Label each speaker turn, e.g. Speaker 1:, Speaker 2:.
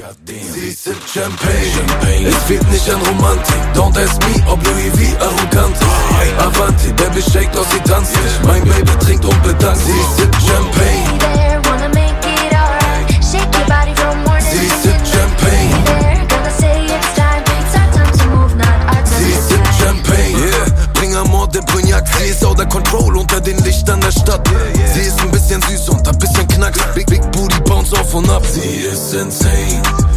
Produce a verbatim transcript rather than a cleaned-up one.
Speaker 1: Sie sippt Champagne, Champagne. Es fehlt nicht an Romantik. Don't ask me, ob Louis V arrogant ist. Avanti, Baby shake, doch sie tanzt nicht. Mein Baby trinkt und bedankt. Sie sippt Champagne. Sie sippt Champagne. Sie sippt Champagne. Yeah, bring Amor, den Cognac. Sie ist out of control unter den Lichtern der Stadt. Sie ist ein bisschen süß und ein bisschen knacks. Big, big booty bounce auf und ab. Sie ist insane.